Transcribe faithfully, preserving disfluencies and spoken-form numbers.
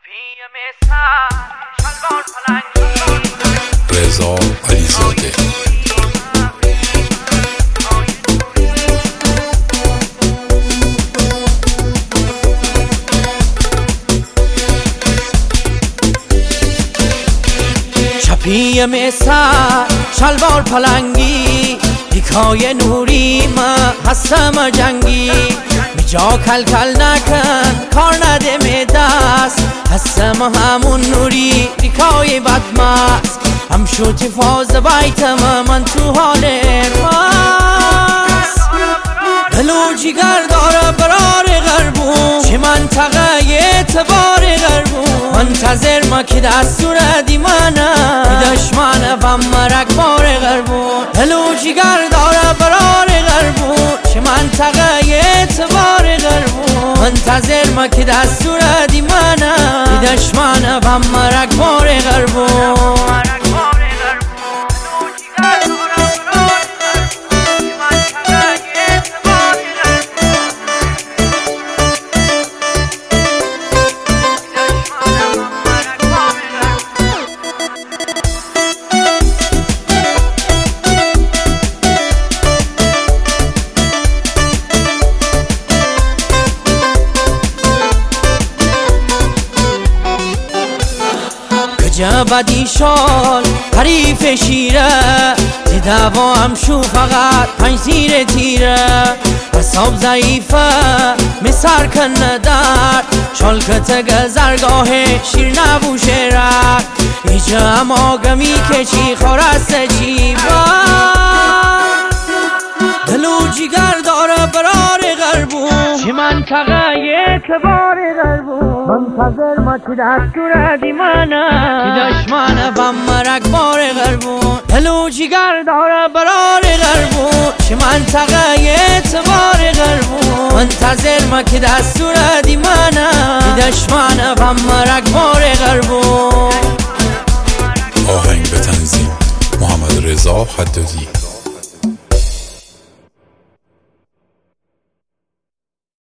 رضا علیزاده. چپی مسر شلوار پلنگی دیکای نوری ما هستم جنگی جا کل کل نکن کار نده می دست هستم همون نوری دیکای بدمست هم شوتی فاز بیتم من تو حال مست دل و جگر داره برار غربون چه منطقه اعتبار غربون منتظر ما که دستور دی منه دشمنه و مرک بار غربون دل و جگر داره برار غربون چه منطقه اعتبار غربون منتظر ما که دستور دی منه دشمنه و مرک بار غربون جبدی شال حریف شیره دیده با هم شو فقط پنج زیر تیره حساب ضعیفه مسر کنه درد شال کته گذرگاه شیر نبو شیرک ایجا هم آگمی که چی خورسته چی بر دلو جگر داره برار غربون چه منطقه اعتبار غربون منتظر ما که دستور دی منه که دشمنه و مرک بار غربون دلو جگر داره برار غربون چه منطقه اعتبار غربون منتظر ما که دستور دی منه که دشمنه و مرک بار غربون. آهنگ به تنظیم محمد رضا حدادی.